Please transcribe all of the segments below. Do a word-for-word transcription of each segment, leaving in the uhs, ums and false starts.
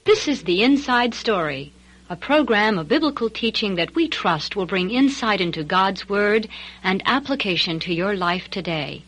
This is The Inside Story, a program of biblical teaching that we trust will bring insight into God's Word and application to your life today.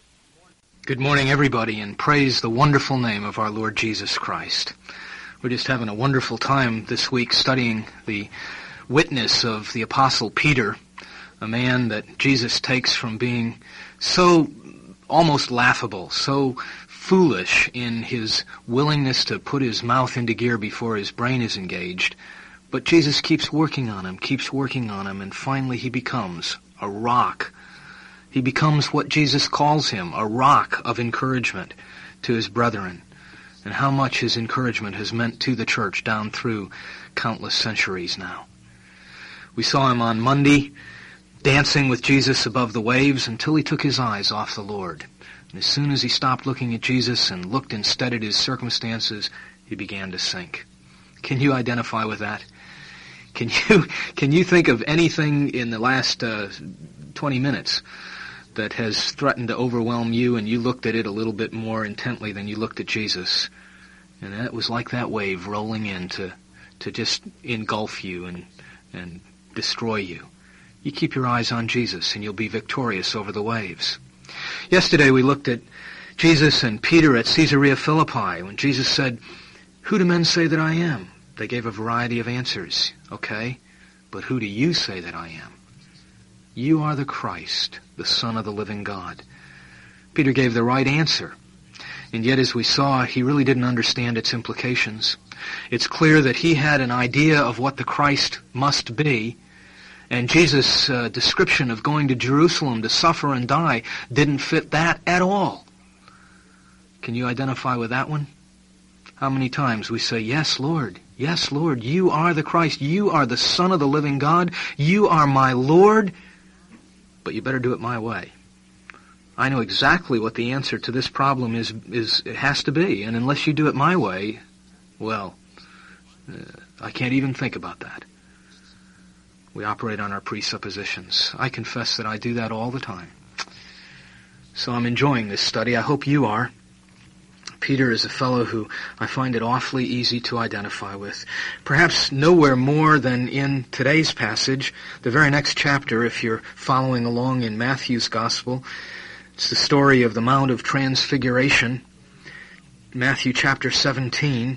Good morning, everybody, and praise the wonderful name of our Lord Jesus Christ. We're just having a wonderful time this week studying the witness of the Apostle Peter, a man that Jesus takes from being so almost laughable, so foolish in his willingness to put his mouth into gear before his brain is engaged. But Jesus keeps working on him, keeps working on him, and finally he becomes a rock. He becomes what Jesus calls him, a rock of encouragement to his brethren. And how much his encouragement has meant to the church down through countless centuries now. We saw him on Monday dancing with Jesus above the waves until he took his eyes off the Lord. And as soon as he stopped looking at Jesus and looked instead at his circumstances, he began to sink. Can you identify with that? Can you can you think of anything in the last uh, twenty minutes that has threatened to overwhelm you, and you looked at it a little bit more intently than you looked at Jesus? And it was like that wave rolling in to, to just engulf you and, and destroy you. You keep your eyes on Jesus, and you'll be victorious over the waves. Yesterday we looked at Jesus and Peter at Caesarea Philippi when Jesus said, "Who do men say that I am?" They gave a variety of answers. Okay, but who do you say that I am? You are the Christ, the Son of the living God. Peter gave the right answer. And yet, as we saw, he really didn't understand its implications. It's clear that he had an idea of what the Christ must be, and Jesus' uh, description of going to Jerusalem to suffer and die didn't fit that at all. Can you identify with that one? How many times we say, "Yes, Lord, yes, Lord, you are the Christ, you are the Son of the living God, you are my Lord, but you better do it my way." I know exactly what the answer to this problem is, is it has to be, and unless you do it my way, well, uh, I can't even think about that. We operate on our presuppositions. I confess that I do that all the time. So I'm enjoying this study. I hope you are. Peter is a fellow who I find it awfully easy to identify with. Perhaps nowhere more than in today's passage, the very next chapter, if you're following along in Matthew's Gospel. It's the story of the Mount of Transfiguration, Matthew chapter seventeen.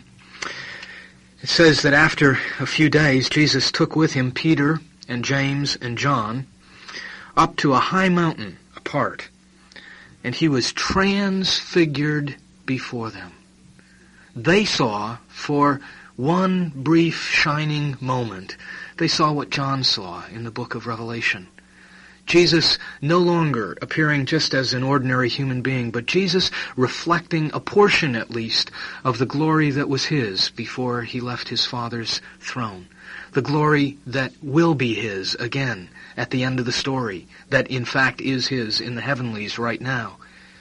It says that after a few days, Jesus took with him Peter and James and John up to a high mountain apart, and he was transfigured before them. They saw, for one brief shining moment, they saw what John saw in the book of Revelation. Jesus no longer appearing just as an ordinary human being, but Jesus reflecting a portion at least of the glory that was his before he left his Father's throne. The glory that will be his again at the end of the story, that in fact is his in the heavenlies right now.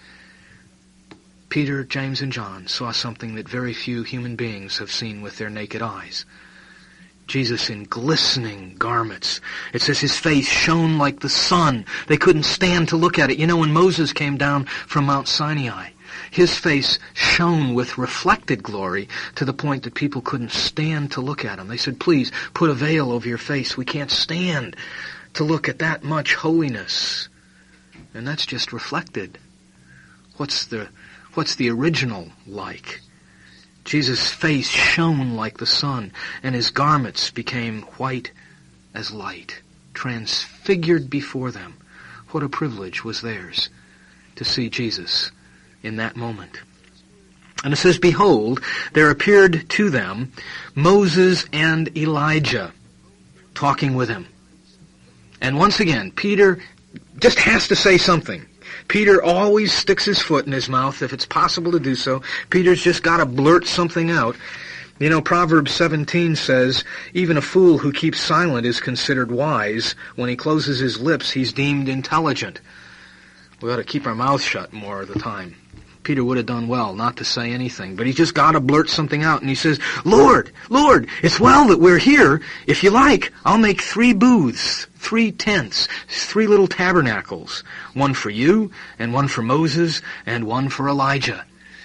Peter, James, and John saw something that very few human beings have seen with their naked eyes. Jesus in glistening garments. It says his face shone like the sun. They couldn't stand to look at it. You know, when Moses came down from Mount Sinai, his face shone with reflected glory to the point that people couldn't stand to look at him. They said, "Please, put a veil over your face. We can't stand to look at that much holiness." And that's just reflected. What's the, what's the original like? Jesus' face shone like the sun, and his garments became white as light, transfigured before them. What a privilege was theirs to see Jesus in that moment. And it says, "Behold, there appeared to them Moses and Elijah talking with him." And once again, Peter just has to say something. Peter always sticks his foot in his mouth if it's possible to do so. Peter's just got to blurt something out. You know, Proverbs seventeen says, "Even a fool who keeps silent is considered wise. When he closes his lips, he's deemed intelligent." We ought to keep our mouths shut more of the time. Peter would have done well not to say anything, but he just got to blurt something out, and he says, "Lord, Lord, it's well that we're here. If you like, I'll make three booths, three tents, three little tabernacles, one for you, and one for Moses, and one for Elijah."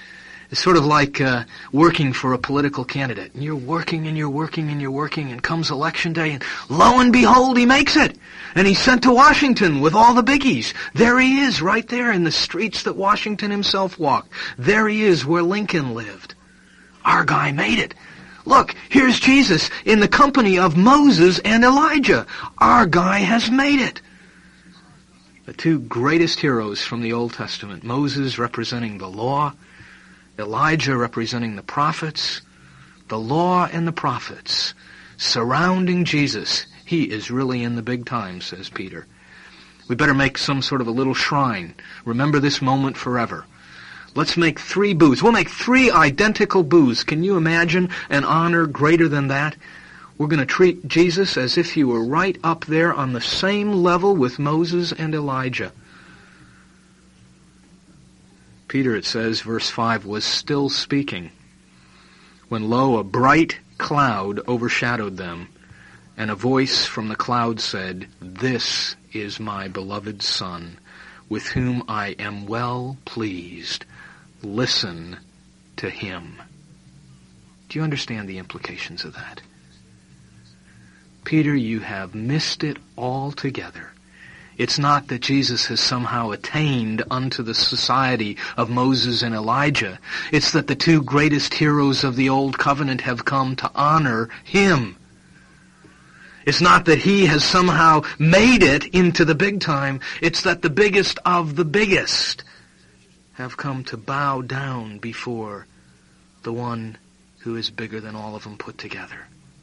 It's sort of like uh, working for a political candidate. And you're working and you're working and you're working, and comes election day, and lo and behold, he makes it. And he's sent to Washington with all the biggies. There he is, right there in the streets that Washington himself walked. There he is where Lincoln lived. Our guy made it. Look, here's Jesus in the company of Moses and Elijah. Our guy has made it. The two greatest heroes from the Old Testament, Moses representing the law, Elijah representing the prophets, the law and the prophets surrounding Jesus. He is really in the big time, says Peter. We better make some sort of a little shrine. Remember this moment forever. Let's make three booths. We'll make three identical booths. Can you imagine an honor greater than that? We're going to treat Jesus as if he were right up there on the same level with Moses and Elijah. Peter, it says, verse five, was still speaking when, lo, a bright cloud overshadowed them, and a voice from the cloud said, "This is my beloved Son, with whom I am well pleased. Listen to him." Do you understand the implications of that? Peter, you have missed it altogether. It's not that Jesus has somehow attained unto the society of Moses and Elijah. It's that the two greatest heroes of the Old Covenant have come to honor him. It's not that he has somehow made it into the big time. It's that the biggest of the biggest have come to bow down before the one who is bigger than all of them put together.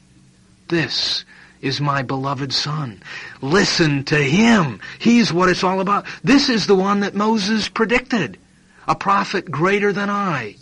This is my beloved Son. Listen to him. He's what it's all about. This is the one that Moses predicted. A prophet greater than I.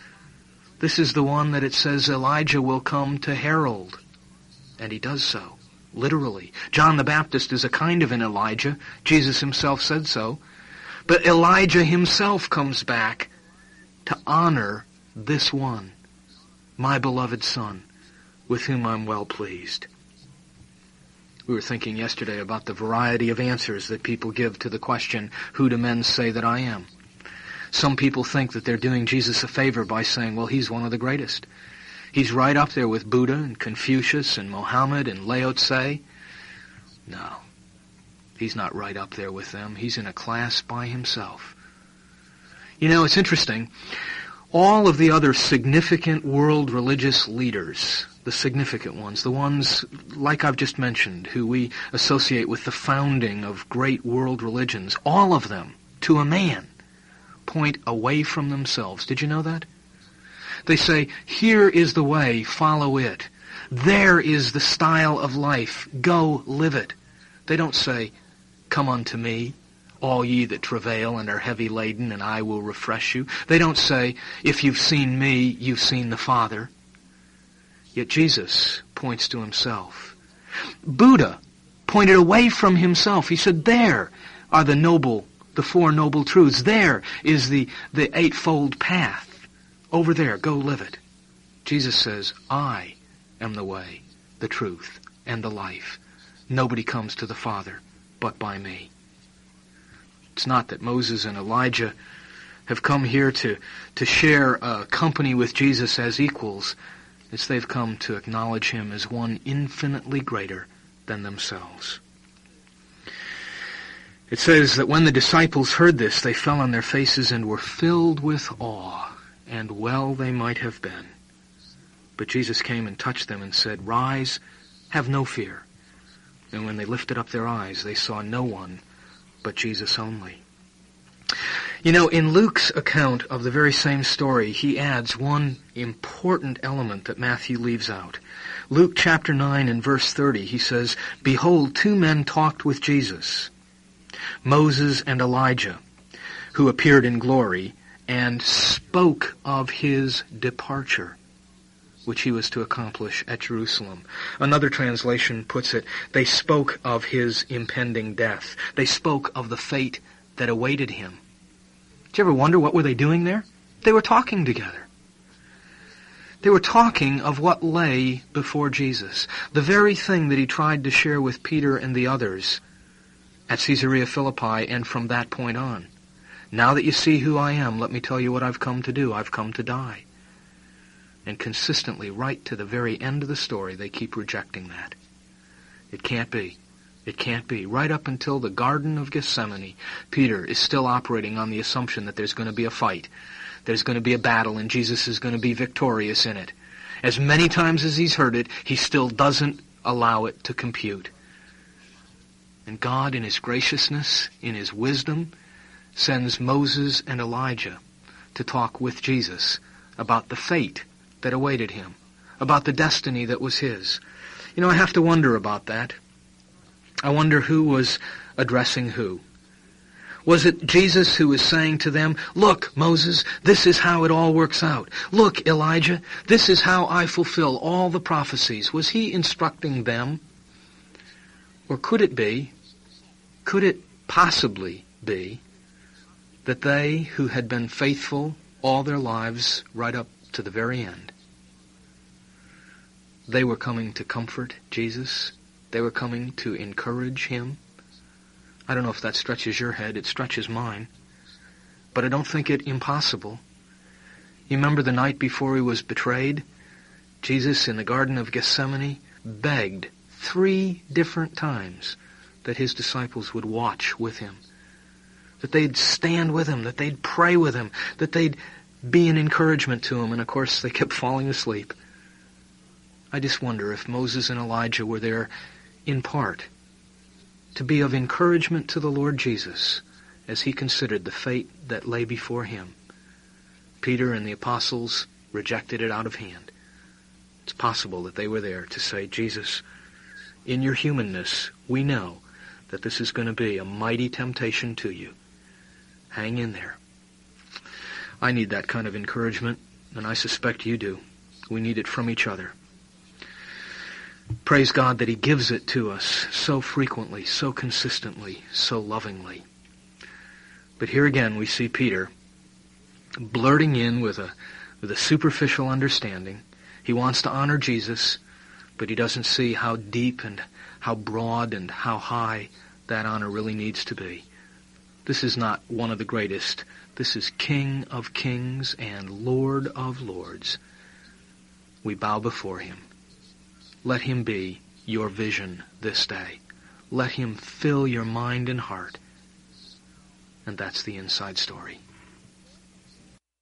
This is the one that it says Elijah will come to herald. And he does so, literally. John the Baptist is a kind of an Elijah. Jesus himself said so. But Elijah himself comes back to honor this one, my beloved Son, with whom I'm well pleased. We were thinking yesterday about the variety of answers that people give to the question, who do men say that I am? Some people think that they're doing Jesus a favor by saying, well, he's one of the greatest. He's right up there with Buddha and Confucius and Mohammed and Lao Tse. No, he's not right up there with them. He's in a class by himself. You know, it's interesting. All of the other significant world religious leaders, the significant ones, the ones, like I've just mentioned, who we associate with the founding of great world religions, all of them, to a man, point away from themselves. Did you know that? They say, here is the way, follow it. There is the style of life, go live it. They don't say, come unto me, all ye that travail and are heavy laden, and I will refresh you. They don't say, if you've seen me, you've seen the Father. Yet Jesus points to himself. Buddha pointed away from himself. He said, there are the noble, the four noble truths. There is the, the eightfold path. Over there, go live it. Jesus says, I am the way, the truth, and the life. Nobody comes to the Father but by me. It's not that Moses and Elijah have come here to, to share a company with Jesus as equals. It's they've come to acknowledge him as one infinitely greater than themselves. It says that when the disciples heard this, they fell on their faces and were filled with awe, and well they might have been. But Jesus came and touched them and said, rise, have no fear. And when they lifted up their eyes, they saw no one but Jesus only. You know, in Luke's account of the very same story, he adds one important element that Matthew leaves out. Luke chapter nine and verse thirty, he says, behold, two men talked with Jesus, Moses and Elijah, who appeared in glory, and spoke of his departure, which he was to accomplish at Jerusalem. Another translation puts it, they spoke of his impending death. They spoke of the fate that awaited him. Did you ever wonder what were they doing there? They were talking together. They were talking of what lay before Jesus. The very thing that he tried to share with Peter and the others at Caesarea Philippi and from that point on. Now that you see who I am, let me tell you what I've come to do. I've come to die. And consistently, right to the very end of the story, they keep rejecting that. It can't be. It can't be. Right up until the Garden of Gethsemane, Peter is still operating on the assumption that there's going to be a fight. There's going to be a battle, and Jesus is going to be victorious in it. As many times as he's heard it, he still doesn't allow it to compute. And God, in his graciousness, in his wisdom, sends Moses and Elijah to talk with Jesus about the fate that awaited him, about the destiny that was his. You know, I have to wonder about that. I wonder who was addressing who. Was it Jesus who was saying to them, look, Moses, this is how it all works out. Look, Elijah, this is how I fulfill all the prophecies. Was he instructing them? Or could it be, could it possibly be, that they who had been faithful all their lives right up to the very end, they were coming to comfort Jesus? They were coming to encourage him? I don't know if that stretches your head. It stretches mine. But I don't think it impossible. You remember the night before he was betrayed? Jesus in the Garden of Gethsemane begged three different times that his disciples would watch with him, that they'd stand with him, that they'd pray with him, that they'd be an encouragement to him. And of course they kept falling asleep. I just wonder if Moses and Elijah were there in part to be of encouragement to the Lord Jesus as he considered the fate that lay before him. Peter and the apostles rejected it out of hand. It's possible that they were there to say, Jesus, in your humanness, we know that this is going to be a mighty temptation to you. Hang in there. I need that kind of encouragement, and I suspect you do. We need it from each other. Praise God that he gives it to us so frequently, so consistently, so lovingly. But here again we see Peter blurting in with a, with a superficial understanding. He wants to honor Jesus, but he doesn't see how deep and how broad and how high that honor really needs to be. This is not one of the greatest. This is King of kings and Lord of lords. We bow before him. Let him be your vision this day. Let him fill your mind and heart. And that's the inside story.